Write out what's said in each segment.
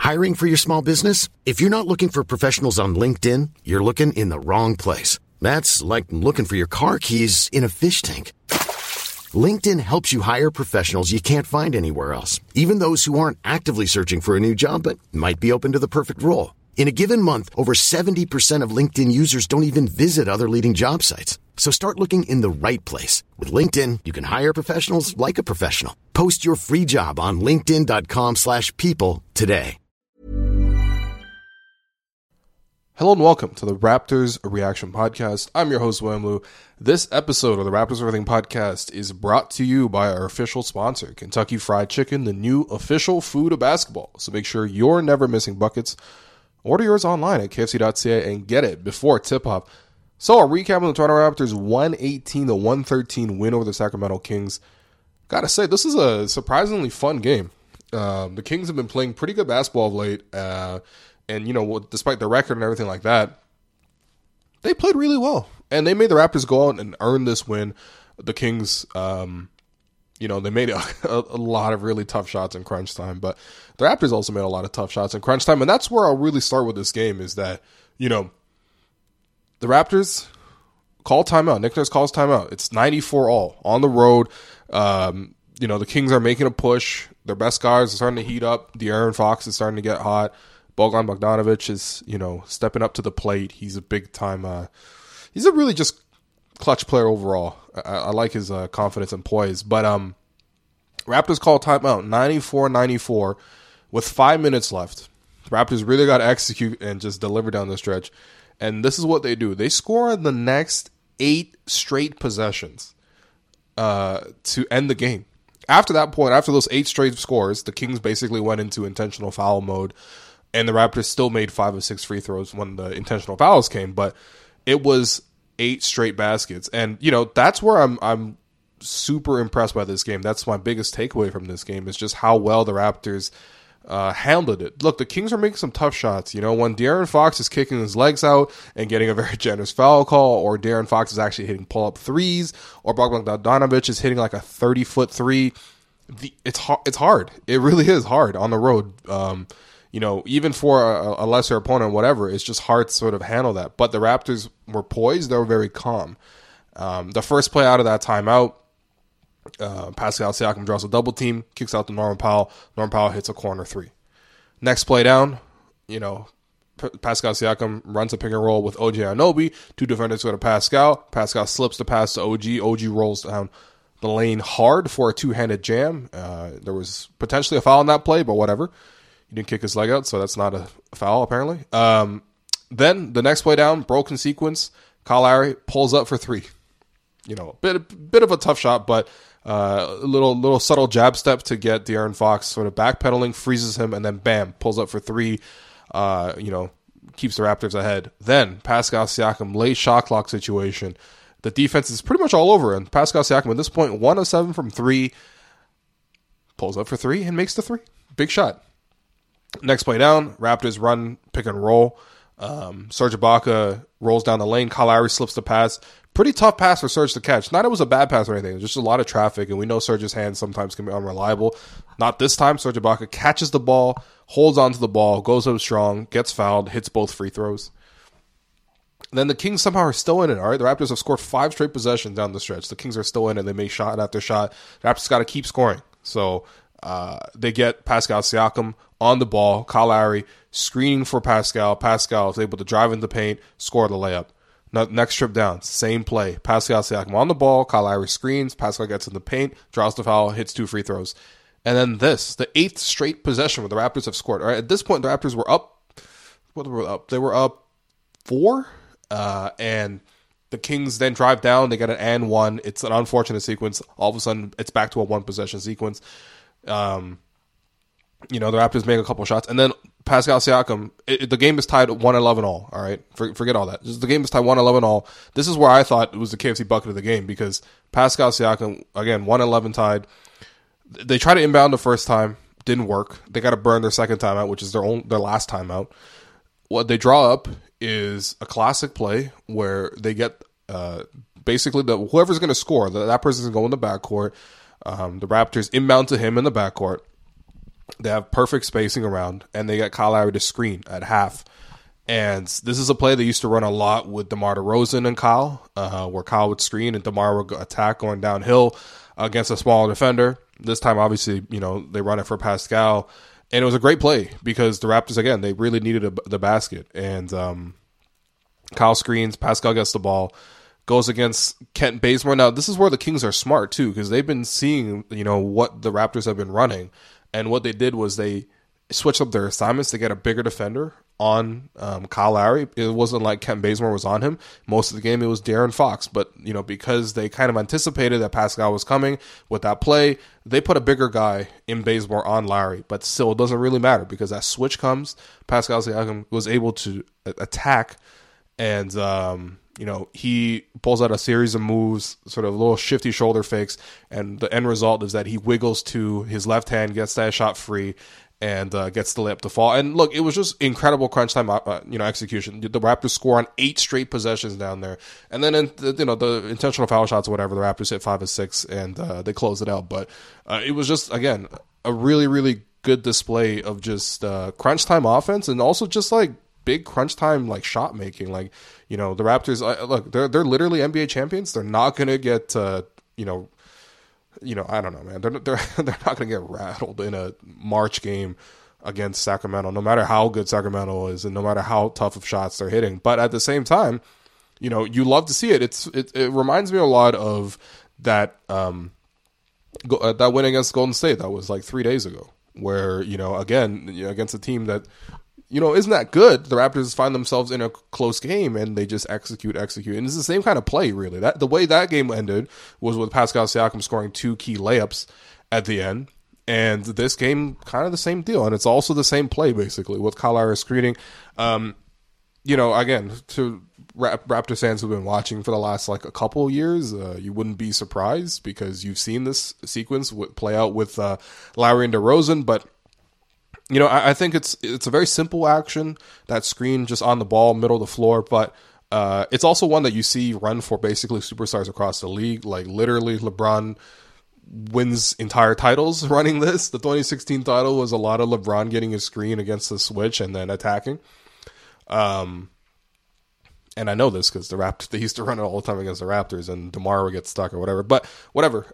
Hiring for your small business? If you're not looking for professionals on LinkedIn, you're looking in the wrong place. That's like looking for your car keys in a fish tank. LinkedIn helps you hire professionals you can't find anywhere else, even those who aren't actively searching for a new job but might be open to the perfect role. In a given month, over 70% of LinkedIn users don't even visit other leading job sites. So start looking in the right place. With LinkedIn, you can hire professionals like a professional. Post your free job on linkedin.com/people today. Hello and welcome to the Raptors Reaction Podcast. I'm your host, William Liu. This episode of the Raptors Everything Podcast is brought to you by our official sponsor, Kentucky Fried Chicken, the new official food of basketball. So make sure you're never missing buckets. Order yours online at kfc.ca and get it before tip-off. So a recap of the Toronto Raptors' 118-113 win over the Sacramento Kings. Gotta say, this is a surprisingly fun game. The Kings have been playing pretty good basketball of late, and, you know, despite the record and everything like that, they played really well. And they made the Raptors go out and earn this win. The Kings, they made a lot of really tough shots in crunch time. But the Raptors also made a lot of tough shots in crunch time. And that's where I'll really start with this game is that, you know, the Raptors call timeout. Nick Nurse calls timeout. It's 94-all on the road. The Kings are making a push. Their best guys are starting to heat up. De'Aaron Fox is starting to get hot. Bogdan Bogdanovic is, stepping up to the plate. He's a big-time he's a really just clutch player overall. I like his confidence and poise. But Raptors call timeout, 94-94, with 5 minutes left. The Raptors really got to execute and just deliver down the stretch. And this is what they do. They score in the next 8 straight possessions to end the game. After that point, after those 8 straight scores, the Kings basically went into intentional foul mode. And the Raptors still made 5 of 6 free throws when the intentional fouls came, but it was 8 straight baskets. And, that's where I'm super impressed by this game. That's my biggest takeaway from this game is just how well the Raptors handled it. Look, the Kings are making some tough shots. When De'Aaron Fox is kicking his legs out and getting a very generous foul call, or De'Aaron Fox is actually hitting pull-up threes, or Bogdan Bogdanovic is hitting like a 30-foot three, it's hard. It really is hard on the road. Even for a lesser opponent, whatever, it's just hard to sort of handle that. But the Raptors were poised. They were very calm. The first play out of that timeout, Pascal Siakam draws a double team, kicks out to Norman Powell. Norman Powell hits a corner 3. Next play down, Pascal Siakam runs a pick and roll with OG Anunoby. 2 defenders go to Pascal. Pascal slips the pass to OG. OG rolls down the lane hard for a 2-handed jam. There was potentially a foul on that play, but whatever. He didn't kick his leg out, so that's not a foul, apparently. Then, the next play down, broken sequence, Kyle Lowry pulls up for 3. A bit of a tough shot, but a little subtle jab step to get De'Aaron Fox sort of backpedaling, freezes him, and then bam, pulls up for 3, keeps the Raptors ahead. Then, Pascal Siakam, late shot clock situation. The defense is pretty much all over, and Pascal Siakam, at this point, 1 of 7 from 3, pulls up for 3, and makes the 3. Big shot. Next play down, Raptors run, pick and roll. Serge Ibaka rolls down the lane. Kyle Lowry slips the pass. Pretty tough pass for Serge to catch. Not it was a bad pass or anything. It was just a lot of traffic, and we know Serge's hands sometimes can be unreliable. Not this time. Serge Ibaka catches the ball, holds onto the ball, goes up strong, gets fouled, hits both free throws. Then the Kings somehow are still in it, all right? The Raptors have scored 5 straight possessions down the stretch. The Kings are still in it. They make shot after shot. The Raptors got to keep scoring. So they get Pascal Siakam on the ball. Kyle Lowry screening for Pascal. Pascal is able to drive in the paint, score the layup. Next trip down, same play. Pascal Siakam on the ball. Kyle Lowry screens. Pascal gets in the paint, draws the foul, hits 2 free throws. And then the 8th straight possession where the Raptors have scored. All right, at this point, the Raptors were up. They were up 4. And the Kings then drive down. They get an and 1. It's an unfortunate sequence. All of a sudden, it's back to a 1-possession sequence. The Raptors make a couple shots, and then Pascal Siakam, the game is tied 1-11 all right? Forget all that. The game is tied 1-11 all. This is where I thought it was the KFC bucket of the game, because Pascal Siakam, again, 1-11 tied. They tried to inbound the first time, didn't work. They got to burn their second timeout, which is their last timeout. What they draw up is a classic play where they get basically whoever's going to score, that person's going to go in the backcourt. The Raptors inbound to him in the backcourt. They have perfect spacing around, and they get Kyle Lowry to screen at half. And this is a play they used to run a lot with DeMar DeRozan and Kyle, where Kyle would screen and DeMar would attack going downhill against a smaller defender. This time, obviously, they run it for Pascal. And it was a great play because the Raptors, again, they really needed the basket. And Kyle screens, Pascal gets the ball, goes against Kent Bazemore. Now, this is where the Kings are smart, too, because they've been seeing, what the Raptors have been running. And what they did was they switched up their assignments to get a bigger defender on Kyle Lowry. It wasn't like Kent Bazemore was on him. Most of the game, it was De'Aaron Fox. But, because they kind of anticipated that Pascal was coming with that play, they put a bigger guy in Bazemore on Lowry. But still, it doesn't really matter because that switch comes. Pascal Siakam was able to attack, and he pulls out a series of moves, sort of little shifty shoulder fakes, and the end result is that he wiggles to his left hand, gets that shot free, and gets the layup to fall. And look, it was just incredible crunch time, execution. The Raptors score on 8 straight possessions down there, and then the intentional foul shots or whatever, the Raptors hit 5 of 6, and they closed it out. But it was just, again, a really, really good display of just crunch time offense, and also just like big crunch time like shot making. Like, the Raptors, look, they're literally NBA champions. They're not gonna get I don't know, man. They're not going to get rattled in a March game against Sacramento, no matter how good Sacramento is and no matter how tough of shots they're hitting. But at the same time, you love to see it. It reminds me a lot of that that win against Golden State that was like 3 days ago, where again against a team that isn't that good, the Raptors find themselves in a close game and they just execute. And it's the same kind of play, really. That the way that game ended was with Pascal Siakam scoring 2 key layups at the end. And this game, kind of the same deal. And it's also the same play, basically, with Kyle Lowry screening. Again, to Raptors fans who've been watching for the last, a couple years, you wouldn't be surprised because you've seen this sequence play out with Lowry and DeRozan. But I think it's a very simple action, that screen just on the ball, middle of the floor, but it's also one that you see run for basically superstars across the league. Like, literally, LeBron wins entire titles running this. The 2016 title was a lot of LeBron getting a screen against the switch and then attacking. And I know this because they used to run it all the time against the Raptors, and DeMar would get stuck or whatever. But whatever.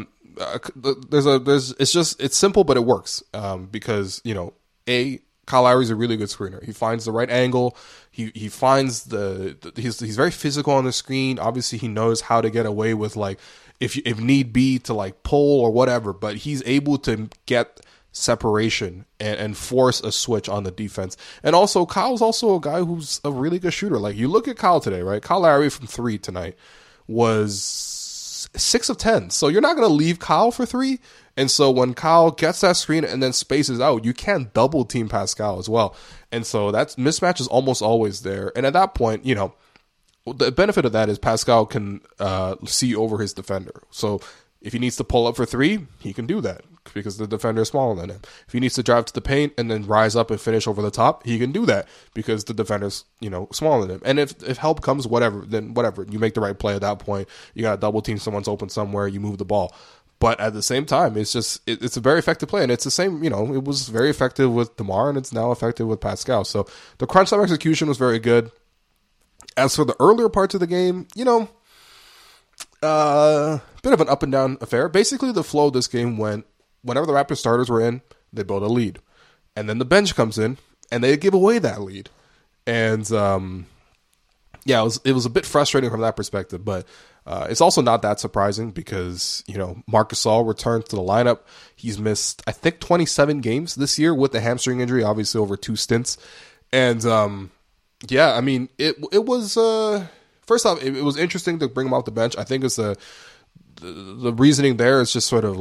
It's simple, but it works because Kyle Lowry's a really good screener. He finds the right angle. He finds he's very physical on the screen. Obviously, he knows how to get away with if need be to pull or whatever. But he's able to get separation and force a switch on the defense. And also, Kyle's also a guy who's a really good shooter. Like, you look at Kyle today, right? Kyle Lowry from 3 tonight was 6 of 10. So you're not going to leave Kyle for 3. And so when Kyle gets that screen and then spaces out, you can't double team Pascal as well. And so that mismatch is almost always there. And at that point, the benefit of that is Pascal can see over his defender. So if he needs to pull up for 3, he can do that because the defender is smaller than him. If he needs to drive to the paint and then rise up and finish over the top, he can do that because the defender's, smaller than him. And if help comes, then whatever. You make the right play at that point. You got to double team, someone's open somewhere, you move the ball. But at the same time, it's a very effective play. And it's the same, it was very effective with DeMar and it's now effective with Pascal. So the crunch time execution was very good. As for the earlier parts of the game, bit of an up and down affair. Basically, the flow of this game went, whenever the Raptors starters were in, they built a lead. And then the bench comes in, and they give away that lead. And, it was a bit frustrating from that perspective, but it's also not that surprising because, Marc Gasol returned to the lineup. He's missed, I think, 27 games this year with the hamstring injury, obviously over 2 stints. And, it was, first off, it was interesting to bring him off the bench. I think it's the reasoning there is just sort of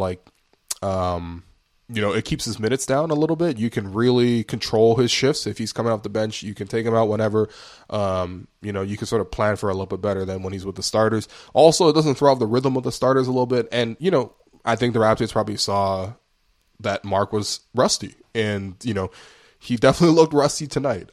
it keeps his minutes down a little bit. You can really control his shifts. If he's coming off the bench, you can take him out whenever. You can sort of plan for a little bit better than when he's with the starters. Also, it doesn't throw off the rhythm of the starters a little bit. And, I think the Raptors probably saw that Mark was rusty. And, he definitely looked rusty tonight.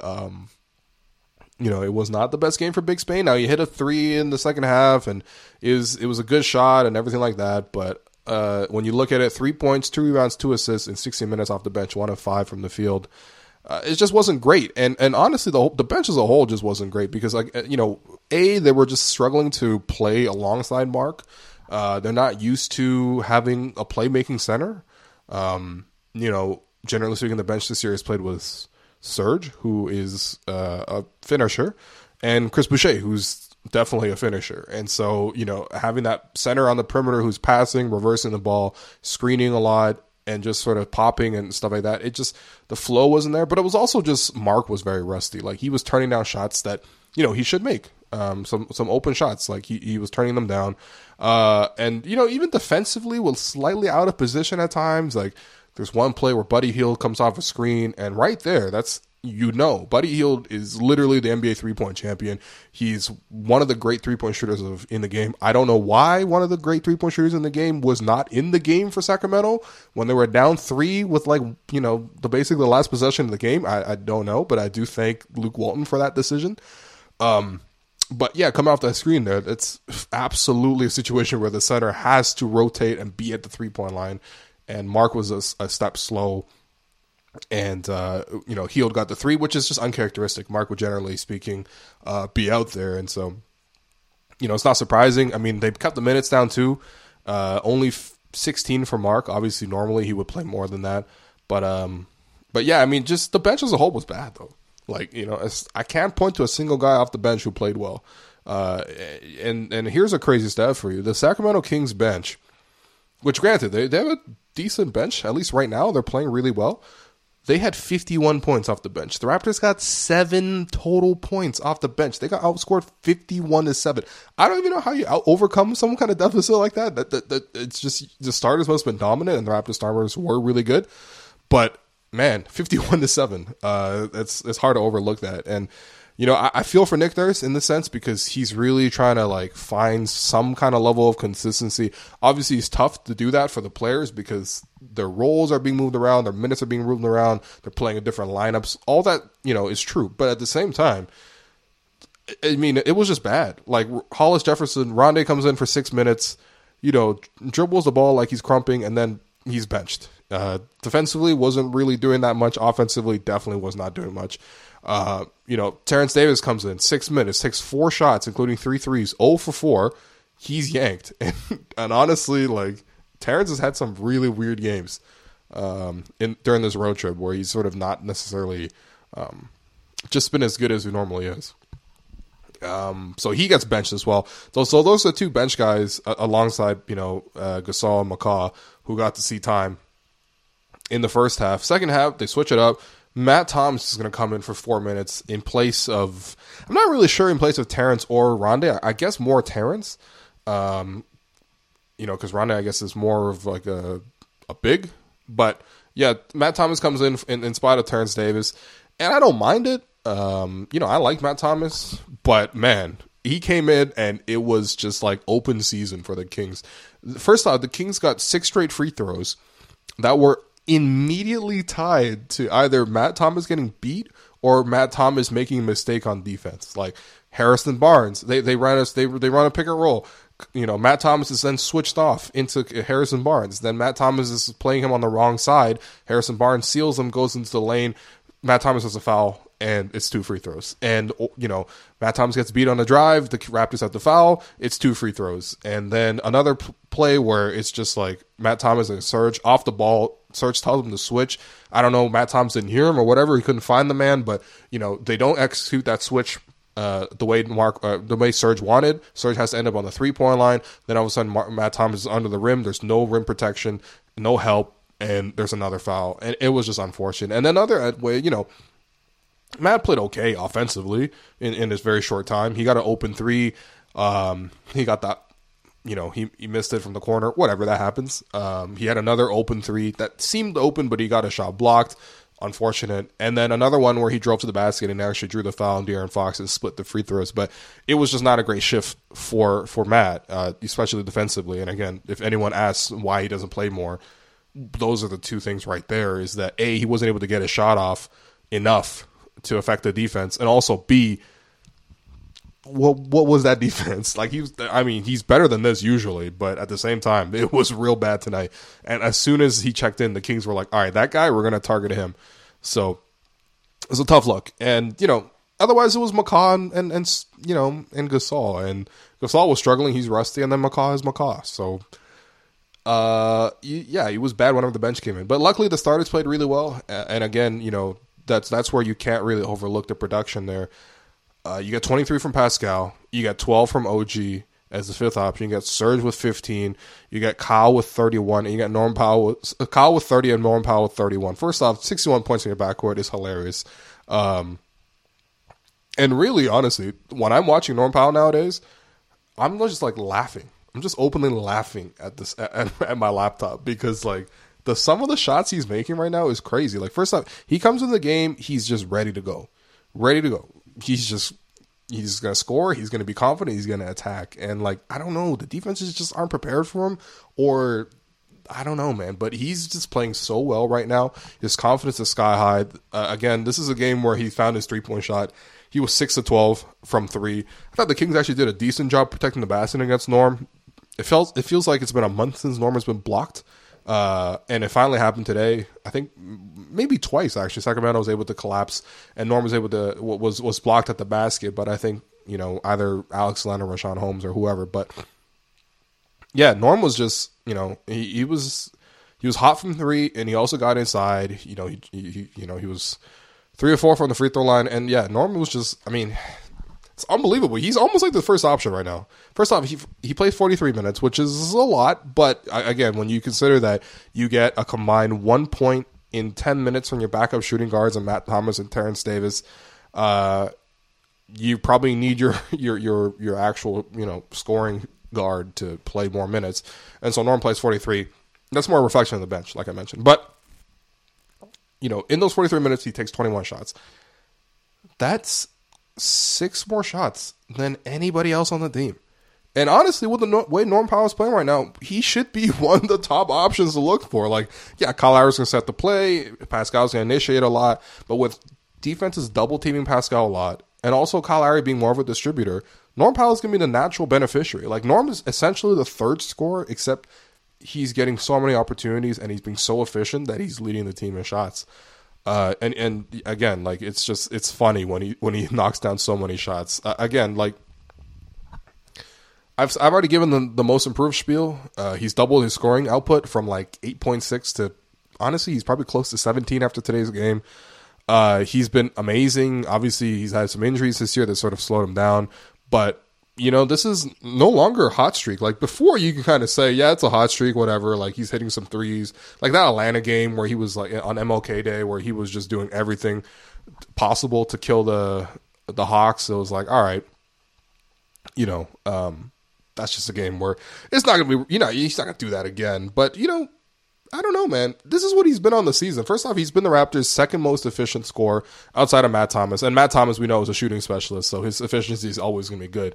It was not the best game for Big Spain. Now, he hit a 3 in the second half, and it was a good shot and everything like that. But when you look at it, 3 points, 2 rebounds, 2 assists in 16 minutes off the bench, 1 of 5 from the field. It just wasn't great. And honestly, the bench as a whole just wasn't great because, like, they were just struggling to play alongside Mark. They're not used to having a playmaking center. Generally speaking, the bench this year has played with Serge, who is a finisher, and Chris Boucher, who's definitely a finisher. And so, having that center on the perimeter who's passing, reversing the ball, screening a lot, and just sort of popping and stuff like that, the flow wasn't there. But it was also just Mark was very rusty. Like, he was turning down shots that, he should make. Some open shots, like he was turning them down. And even defensively was slightly out of position at times. Like, there's one play where Buddy Hield comes off a screen, and right there, that's, Buddy Hield is literally the NBA three-point champion. He's one of the great three-point shooters in the game. I don't know why one of the great three-point shooters in the game was not in the game for Sacramento when they were down 3 with, basically the last possession of the game. I don't know, but I do thank Luke Walton for that decision. But yeah, coming off that screen there, it's absolutely a situation where the center has to rotate and be at the three-point line. And Mark was a step slow. And, Hield got the 3, which is just uncharacteristic. Mark would, generally speaking, be out there. And so, it's not surprising. I mean, they cut the minutes down too. Only 16 for Mark. Obviously, normally he would play more than that. But yeah, I mean, just the bench as a whole was bad, though. Like, I can't point to a single guy off the bench who played well. And here's a crazy stat for you. The Sacramento Kings bench, which granted, they have a decent bench, at least right now. They're playing really well. They had 51 points off the bench. The Raptors got 7 total points off the bench. They got outscored 51-7. I don't even know how you overcome some kind of deficit like that. That it's just the starters must have been dominant, and the Raptors starters were really good. But man, 51-7. It's hard to overlook that. And I feel for Nick Nurse in this sense because he's really trying to find some kind of level of consistency. Obviously, it's tough to do that for the players because their roles are being moved around, their minutes are being moved around, they're playing in different lineups. All that, is true. But at the same time, I mean, it was just bad. Like, Hollis Jefferson, Rondae comes in for 6 minutes, dribbles the ball like he's crumping, and then he's benched. Defensively, wasn't really doing that much. Offensively, definitely was not doing much. Terrence Davis comes in 6 minutes, takes 4 shots, including 3 threes, 0 for 4. He's yanked. And honestly, Terrence has had some really weird games during this road trip where he's sort of not necessarily just been as good as he normally is. So he gets benched as well. So those are 2 bench guys alongside, Gasol and McCaw, who got to see time in the first half. Second half, they switch it up. Matt Thomas is going to come in for 4 minutes in place of, I'm not really sure in place of Terrence or Rondae. I guess more Terrence, because Rondae, I guess, is more of a big. But yeah, Matt Thomas comes in spite of Terrence Davis, and I don't mind it. I like Matt Thomas, but man, he came in and it was just open season for the Kings. First off, the Kings got 6 straight free throws that were immediately tied to either Matt Thomas getting beat or Matt Thomas making a mistake on defense. Like Harrison Barnes, they run a pick and roll. Matt Thomas is then switched off into Harrison Barnes. Then Matt Thomas is playing him on the wrong side. Harrison Barnes seals him, goes into the lane. Matt Thomas has a foul, and it's 2 free throws. And, Matt Thomas gets beat on a drive. The Raptors have the foul. It's 2 free throws. And then another play where it's just Matt Thomas and Serge off the ball. Serge tells him to switch. I don't know. Matt Thomas didn't hear him or whatever. He couldn't find the man. But, they don't execute that switch the way Serge wanted. Serge has to end up on the 3-point line. Then all of a sudden, Matt Thomas is under the rim. There's no rim protection, no help, and there's another foul. And it was just unfortunate. And then other way, Matt played okay offensively in this very short time. He got an open 3. He got that, he missed it from the corner. Whatever, that happens. He had another open 3 that seemed open, but he got a shot blocked. Unfortunate. And then another one where he drove to the basket and actually drew the foul on De'Aaron Fox and split the free throws. But it was just not a great shift for Matt, especially defensively. And again, if anyone asks why he doesn't play more, those are the 2 things right there, is that A, he wasn't able to get his shot off enough to affect the defense, and also B, what was that defense? Like he's better than this usually, but at the same time, it was real bad tonight. And as soon as he checked in, the Kings were like, all right, that guy, we're going to target him. So it was a tough look. And, otherwise it was McCaw and Gasol. And Gasol was struggling. He's rusty. And then McCaw is McCaw. So, he was bad whenever the bench came in. But luckily the starters played really well. And again, that's where you can't really overlook the production there. You got 23 from Pascal. You got 12 from OG as the fifth option. You got Serge with 15. You got Kyle with 31. And you got Norm Powell Kyle with 30 and Norm Powell with 31. First off, 61 points in your backcourt is hilarious. And really, honestly, when I'm watching Norm Powell nowadays, I'm just like laughing. I'm just openly laughing at this at my laptop because like the sum of the shots he's making right now is crazy. Like first off, he comes in the game, he's just ready to go. He's going to score. He's going to be confident. He's going to attack. And, like, I don't know. The defenses just aren't prepared for him. Or, I don't know, man. But he's just playing so well right now. His confidence is sky high. Again, this is a game where he found his three-point shot. He was 6 of 12 from 3. I thought the Kings actually did a decent job protecting the basket against Norm. It feels like it's been a month since Norm has been blocked. And it finally happened today. I think maybe twice actually. Sacramento was able to collapse, and Norm was able to was blocked at the basket. But I think either Alex Len or Rashawn Holmes or whoever. But yeah, Norm was just he was hot from 3, and he also got inside. He was 3 or 4 from the free throw line, and yeah, Norm was just it's unbelievable. He's almost like the first option right now. First off, he played 43 minutes, which is a lot. But again, when you consider that you get a combined 1 point in 10 minutes from your backup shooting guards and Matt Thomas and Terrence Davis, you probably need your actual scoring guard to play more minutes. And so Norm plays 43. That's more a reflection of the bench, like I mentioned. But in those 43 minutes, he takes 21 shots. That's 6 more shots than anybody else on the team. And honestly, with the way Norm Powell is playing right now, he should be one of the top options to look for. Like, yeah, Kyle Lowry's going to set the play. Pascal's going to initiate a lot. But with defenses double-teaming Pascal a lot, and also Kyle Lowry being more of a distributor, Norm Powell is going to be the natural beneficiary. Like, Norm is essentially the third scorer, except he's getting so many opportunities, and he's being so efficient that he's leading the team in shots. And again, like it's funny when he knocks down so many shots. Again, like I've already given the most improved spiel. He's doubled his scoring output from like 8.6 to honestly he's probably close to 17 after today's game. He's been amazing. Obviously, he's had some injuries this year that sort of slowed him down, but this is no longer a hot streak. Like before, you can kind of say, yeah, it's a hot streak, whatever. Like he's hitting some threes. Like that Atlanta game where he was like on MLK Day where he was just doing everything possible to kill the Hawks. So it was like, all right, that's just a game where it's not going to be, he's not going to do that again. But, I don't know, man. This is what he's been on the season. First off, he's been the Raptors' second most efficient scorer outside of Matt Thomas. And Matt Thomas, we know, is a shooting specialist, so his efficiency is always going to be good.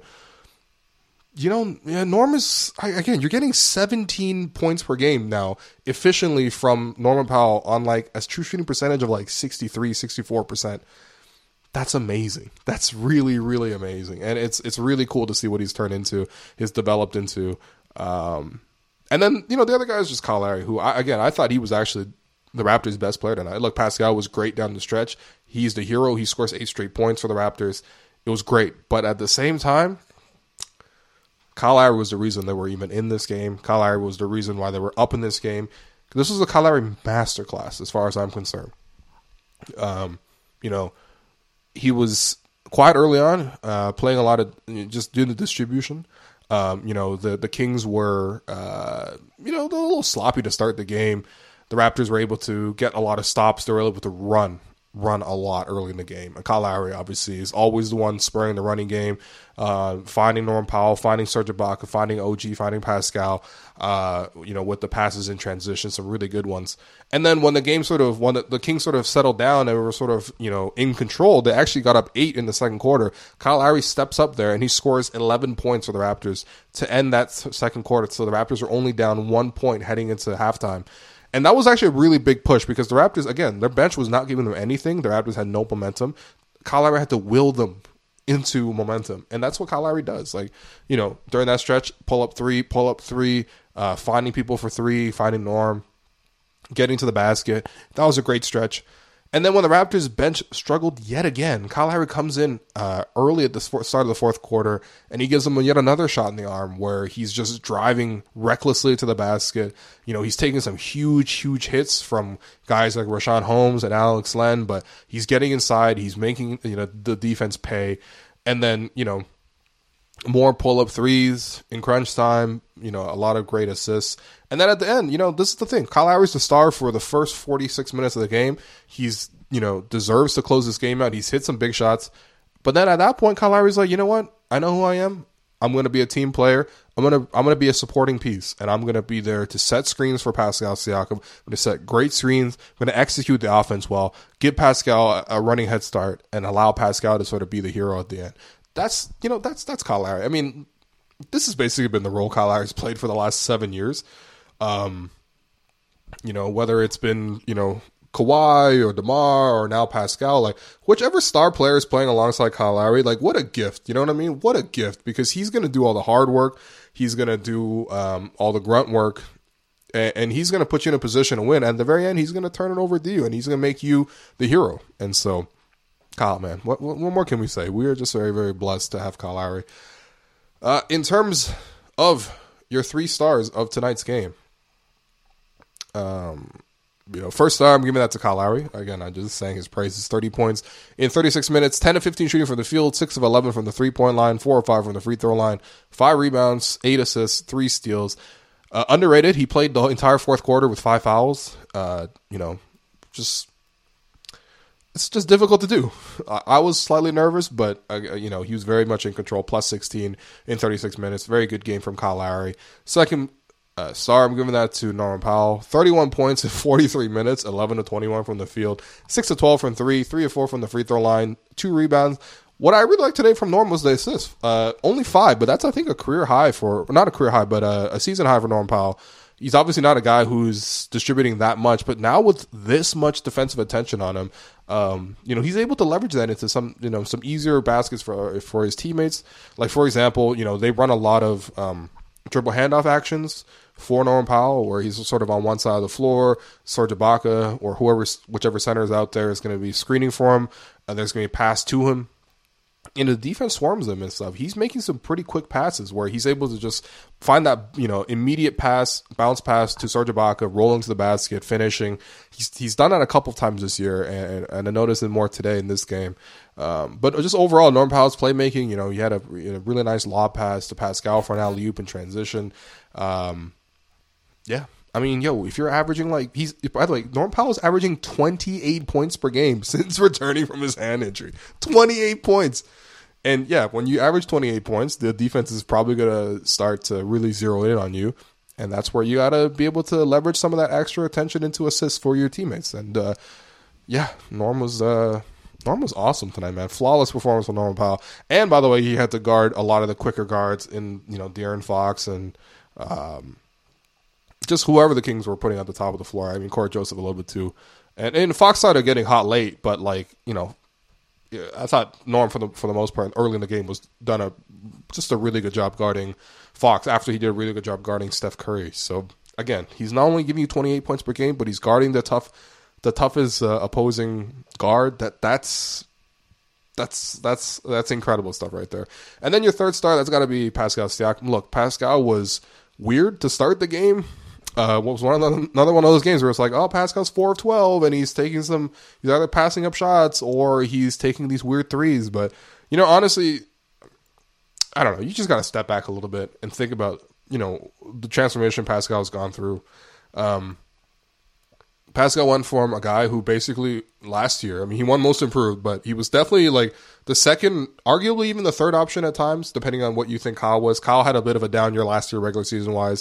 Norm is, again, you're getting 17 points per game now efficiently from Norman Powell on like a true shooting percentage of like 63, 64%. That's amazing. That's really, really amazing. And it's really cool to see what he's turned into, he's developed into. And then, the other guy is just Kyle Lowry, who, I thought he was actually the Raptors' best player tonight. Look, Pascal was great down the stretch. He's the hero. He scores 8 straight points for the Raptors. It was great. But at the same time, Kyle Lowry was the reason they were even in this game. Kyle Lowry was the reason why they were up in this game. This was a Kyle Lowry masterclass as far as I'm concerned. He was quiet early on, playing a lot of just doing the distribution. The Kings were, a little sloppy to start the game. The Raptors were able to get a lot of stops. They were able to run a lot early in the game. And Kyle Lowry, obviously, is always the one spurring the running game, finding Norm Powell, finding Serge Ibaka, finding OG, finding Pascal, with the passes in transition, some really good ones. And then when the game when the Kings sort of settled down and were sort of, in control, they actually got up 8 in the second quarter. Kyle Lowry steps up there and he scores 11 points for the Raptors to end that second quarter. So the Raptors are only down 1 point heading into halftime. And that was actually a really big push because the Raptors, again, their bench was not giving them anything. The Raptors had no momentum. Kyle Lowry had to will them into momentum. And that's what Kyle Lowry does. Like, during that stretch, pull up three, finding people for three, finding Norm, getting to the basket. That was a great stretch. And then when the Raptors bench struggled yet again, Kyle Lowry comes in early at the start of the fourth quarter, and he gives them yet another shot in the arm where he's just driving recklessly to the basket. He's taking some huge hits from guys like Richaun Holmes and Alex Len, but he's getting inside. He's making the defense pay. And then, more pull-up threes in crunch time, a lot of great assists. And then at the end, this is the thing. Kyle Lowry's the star for the first 46 minutes of the game. He's, deserves to close this game out. He's hit some big shots. But then at that point, Kyle Lowry's like, you know what? I know who I am. I'm going to be a team player. I'm going to be a supporting piece, and I'm going to be there to set screens for Pascal Siakam. I'm going to set great screens. I'm going to execute the offense well, give Pascal a running head start, and allow Pascal to sort of be the hero at the end. That's Kyle Lowry. I mean, this has basically been the role Kyle Lowry's played for the last 7 years. Whether it's been, Kawhi or DeMar or now Pascal, like whichever star player is playing alongside Kyle Lowry, like what a gift. You know what I mean? What a gift, because he's going to do all the hard work. He's going to do all the grunt work, and he's going to put you in a position to win. At the very end, he's going to turn it over to you, and he's going to make you the hero. And so, Kyle, man, what more can we say? We are just very, very blessed to have Kyle Lowry. In terms of your 3 stars of tonight's game, first star, I'm giving that to Kyle Lowry. Again, I'm just saying his praises. 30 points in 36 minutes, 10 of 15 shooting from the field, 6 of 11 from the 3-point line, 4 of 5 from the free throw line, 5 rebounds, 8 assists, 3 steals. Underrated. He played the entire fourth quarter with 5 fouls. It's just difficult to do. I was slightly nervous, but he was very much in control. Plus 16 in 36 minutes. Very good game from Kyle Lowry. Second star, I'm giving that to Norman Powell. 31 points in 43 minutes, 11 of 21 from the field, 6 of 12 from 3, 3 of 4 from the free throw line, 2 rebounds. What I really liked today from Norm was the assist. Only 5, but that's, I think, a career high not a career high, but a season high for Norman Powell. He's obviously not a guy who's distributing that much, but now with this much defensive attention on him, he's able to leverage that into some easier baskets for his teammates. Like, for example, they run a lot of dribble handoff actions for Norman Powell, where he's sort of on one side of the floor. Serge Ibaka or whichever center is out there is going to be screening for him, and there's going to be a pass to him. And the defense swarms him and stuff. He's making some pretty quick passes where he's able to just find that, immediate bounce pass to Serge Ibaka, roll into the basket, finishing. He's done that a couple of times this year, and I noticed it more today in this game. But just overall, Norman Powell's playmaking, he had a really nice lob pass to Pascal for an alley-oop in transition. Yeah. I mean, if you're averaging by the way, Norman Powell's averaging 28 points per game since returning from his hand injury. 28 points. And yeah, when you average 28 points, the defense is probably going to start to really zero in on you. And that's where you got to be able to leverage some of that extra attention into assists for your teammates. And Norm was awesome tonight, man. Flawless performance from Norman Powell. And by the way, he had to guard a lot of the quicker guards in, De'Aaron Fox and just whoever the Kings were putting at the top of the floor. I mean, Corey Joseph a little bit too. And Fox started getting hot late, but I thought Norm for the most part early in the game was done just a really good job guarding Fox after he did a really good job guarding Steph Curry. So again, he's not only giving you 28 points per game, but he's guarding the toughest opposing guard. That's incredible stuff right there. And then your third star, that's got to be Pascal Siakam. Look, Pascal was weird to start the game. Was another one of those games where it's like, oh, Pascal's 4 of 12, and he's either passing up shots or he's taking these weird threes. But, honestly, I don't know. You just got to step back a little bit and think about, the transformation Pascal's gone through. Pascal went from a guy who basically last year, I mean, he won most improved, but he was definitely like the second, arguably even the third option at times, depending on what you think Kyle was. Kyle had a bit of a down year last year, regular season wise.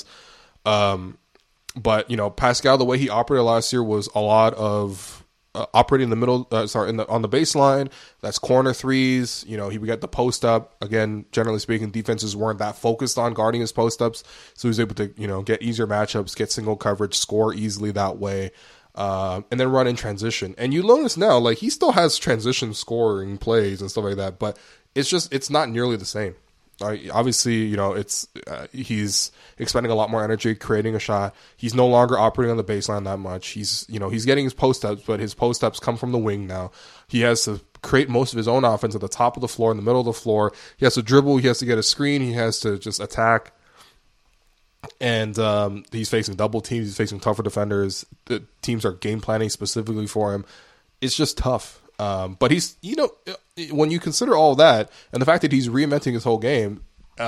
But, Pascal, the way he operated last year was a lot of operating in the middle, on the baseline. That's corner threes. He would get the post up. Again, generally speaking, defenses weren't that focused on guarding his post ups. So he was able to, get easier matchups, get single coverage, score easily that way. And then run in transition. And you notice now, he still has transition scoring plays and stuff like that, but it's not nearly the same. Obviously, he's expending a lot more energy creating a shot. He's no longer operating on the baseline that much. He's getting his post ups, but his post ups come from the wing now. He has to create most of his own offense at the top of the floor, in the middle of the floor. He has to dribble. He has to get a screen. He has to just attack. And he's facing double teams. He's facing tougher defenders. The teams are game planning specifically for him. It's just tough. But he's, when you consider all that and the fact that he's reinventing his whole game,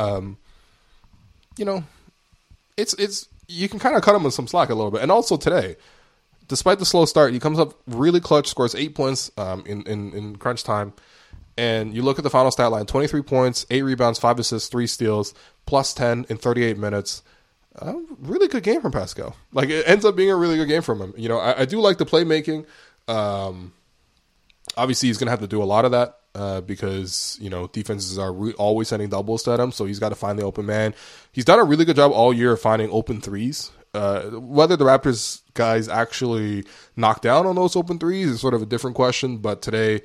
it's you can kind of cut him some slack a little bit. And also today, despite the slow start, he comes up really clutch, scores 8 points in crunch time. And you look at the final stat line: 23 points, 8 rebounds, 5 assists, 3 steals, plus 10 in 38 minutes. Really good game from Pascal. Like, it ends up being a really good game from him. I do like the playmaking. Obviously, he's going to have to do a lot of that because, defenses are always sending doubles to him, so he's got to find the open man. He's done a really good job all year of finding open threes. Whether the Raptors guys actually knock down on those open threes is sort of a different question, but today,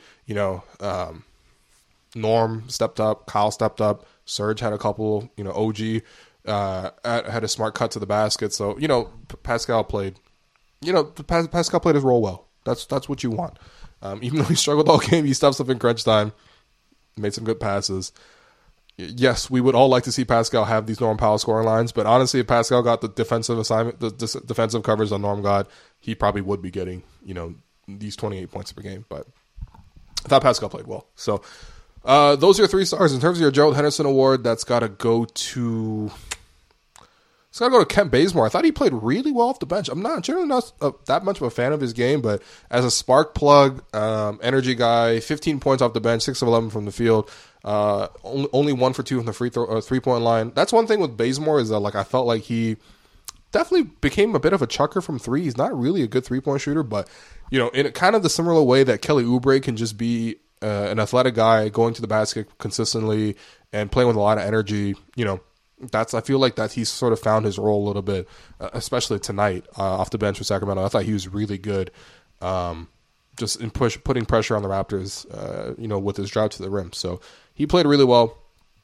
Norm stepped up, Kyle stepped up, Serge had a couple, OG had a smart cut to the basket, so, Pascal played his role well. That's what you want. Even though he struggled all game, he steps up in crunch time, made some good passes. Yes, we would all like to see Pascal have these Norm Powell scoring lines, but honestly, if Pascal got the defensive assignment, the defensive coverage on Norm got, he probably would be getting, these 28 points per game. But I thought Pascal played well. So those are your 3 stars. In terms of your Gerald Henderson Award, that's got to go to... It's got to go to Kent Bazemore. I thought he played really well off the bench. I'm generally not that much of a fan of his game, but as a spark plug, energy guy, 15 points off the bench, 6 of 11 from the field, only 1 for 2 from the three-point line. That's one thing with Bazemore is that I felt like he definitely became a bit of a chucker from 3. He's not really a good three-point shooter, but in kind of the similar way that Kelly Oubre can just be an athletic guy going to the basket consistently and playing with a lot of energy, I feel like that he's sort of found his role a little bit, especially tonight off the bench for Sacramento. I thought he was really good, just in putting pressure on the Raptors, with his drive to the rim. So he played really well.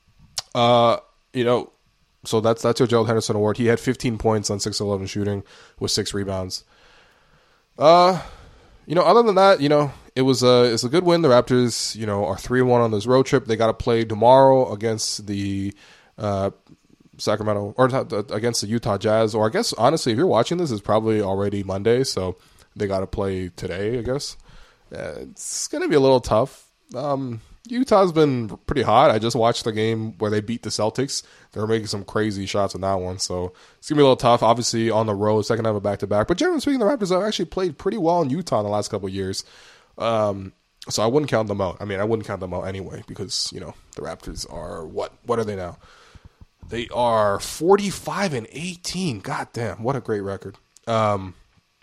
So that's your Gerald Henderson Award. He had 15 points on 6-11 shooting with 6 rebounds. Other than that, it's a good win. The Raptors, are 3-1 on this road trip. They got to play tomorrow against the Sacramento, or against the Utah Jazz, or I guess honestly, if you're watching this, it's probably already Monday, so they got to play today. I guess it's gonna be a little tough. Utah's been pretty hot. I just watched the game where they beat the Celtics. They were making some crazy shots in that one, so it's gonna be a little tough. Obviously, on the road, second half of back-to-back. But generally speaking, the Raptors have actually played pretty well in Utah in the last couple of years. So I wouldn't count them out. I mean, I wouldn't count them out anyway because the Raptors are what are they now? They are 45-18. God damn, what a great record. And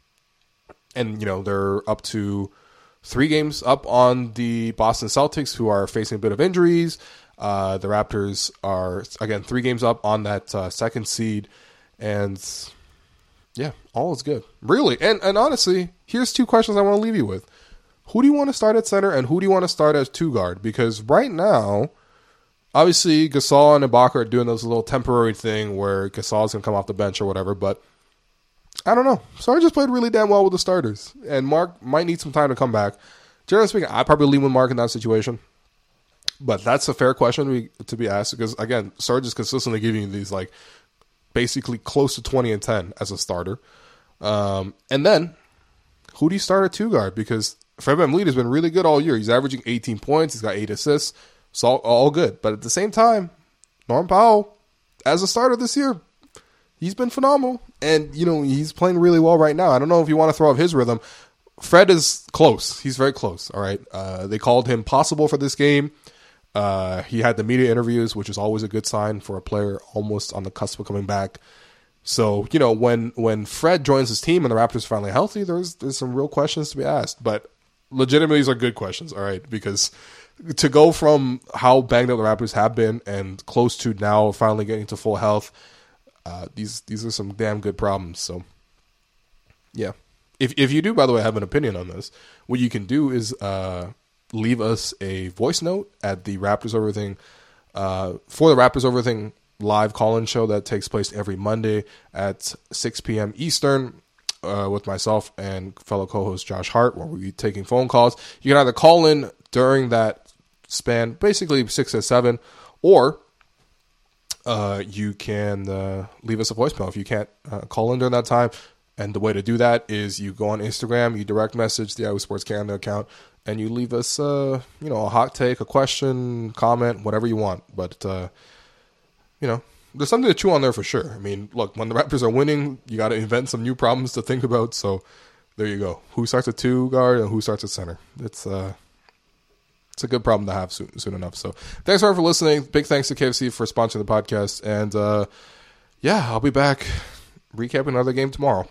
they're up to 3 games up on the Boston Celtics, who are facing a bit of injuries. The Raptors are, again, 3 games up on that second seed. And yeah, all is good. Really. And honestly, here's 2 questions I want to leave you with. Who do you want to start at center and who do you want to start as 2 guard? Because right now, obviously, Gasol and Ibaka are doing this little temporary thing where Gasol's going to come off the bench or whatever, but I don't know. Sarge just played really damn well with the starters, and Mark might need some time to come back. Generally speaking, I'd probably lean with Mark in that situation, but that's a fair question to be asked because, again, Sarge is consistently giving you these, basically close to 20 and 10 as a starter. And then, who do you start at 2 guard? Because Fred VanVleet has been really good all year. He's averaging 18 points. He's got 8 assists. It's all good. But at the same time, Norm Powell, as a starter this year, he's been phenomenal. And, he's playing really well right now. I don't know if you want to throw off his rhythm. Fred is close. He's very close, all right? They called him possible for this game. He had the media interviews, which is always a good sign for a player almost on the cusp of coming back. So, when Fred joins his team and the Raptors are finally healthy, there's some real questions to be asked. But legitimately, these are good questions, all right? Because to go from how banged up the Raptors have been and close to now finally getting to full health, these are some damn good problems. So, yeah. If you do, by the way, have an opinion on this, what you can do is leave us a voice note at the Raptors Everything, for the Raptors Everything live call-in show that takes place every Monday at 6 p.m. Eastern with myself and fellow co-host Josh Hart, where we'll be taking phone calls. You can either call in during that span, basically 6 to 7, or you can leave us a voicemail if you can't call in during that time. And the way to do that is you go on Instagram, you direct message the Iowa Sports Canada account, and you leave us a hot take, a question, comment, whatever you want. But there's something to chew on there for sure. I mean, look, when the Raptors are winning, you got to invent some new problems to think about. So there you go. Who starts at 2 guard and who starts at center? It's a good problem to have soon enough. So thanks everyone for listening. Big thanks to KFC for sponsoring the podcast. And I'll be back recapping another game tomorrow.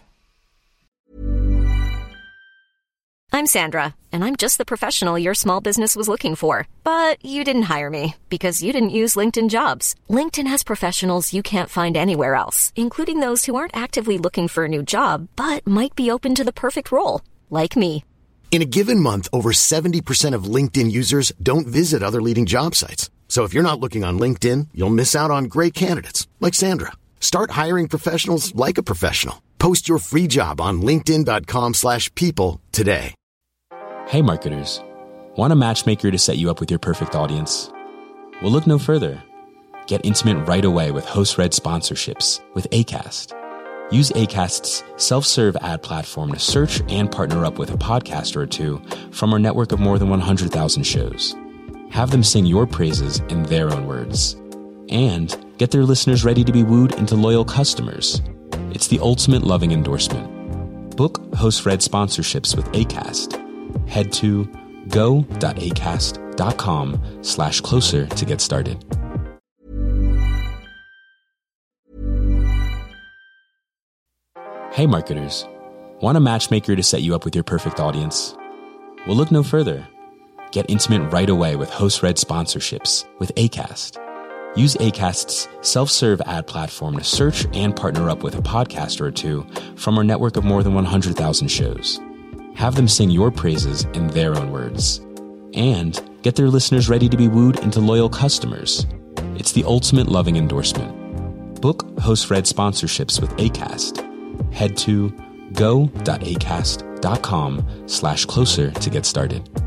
I'm Sandra, and I'm just the professional your small business was looking for. But you didn't hire me because you didn't use LinkedIn Jobs. LinkedIn has professionals you can't find anywhere else, including those who aren't actively looking for a new job, but might be open to the perfect role, like me. In a given month, over 70% of LinkedIn users don't visit other leading job sites. So if you're not looking on LinkedIn, you'll miss out on great candidates like Sandra. Start hiring professionals like a professional. Post your free job on linkedin.com/people today. Hey marketers, want a matchmaker to set you up with your perfect audience? Well, look no further. Get intimate right away with host-read sponsorships with Acast. Use Acast's self-serve ad platform to search and partner up with a podcaster or two from our network of more than 100,000 shows. Have them sing your praises in their own words. And get their listeners ready to be wooed into loyal customers. It's the ultimate loving endorsement. Book host-read sponsorships with Acast. Head to go.acast.com/closer to get started. Hey marketers, want a matchmaker to set you up with your perfect audience? Well, look no further. Get intimate right away with host-read sponsorships with Acast. Use Acast's self-serve ad platform to search and partner up with a podcaster or two from our network of more than 100,000 shows. Have them sing your praises in their own words. And get their listeners ready to be wooed into loyal customers. It's the ultimate loving endorsement. Book host-read sponsorships with Acast. Head to go.acast.com/closer to get started.